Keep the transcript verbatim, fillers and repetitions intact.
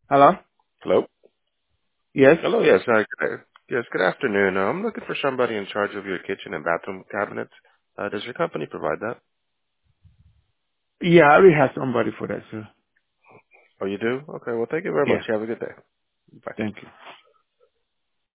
Hello? Hello? Yes? Hello, yes. Uh, good, yes, good afternoon. Uh, I'm looking for somebody in charge of your kitchen and bathroom cabinets. Uh, does your company provide that? Yeah, I already have somebody for that, sir. Oh, you do? Okay, well, thank you very much. Yeah, You have a good day. Bye. thank you.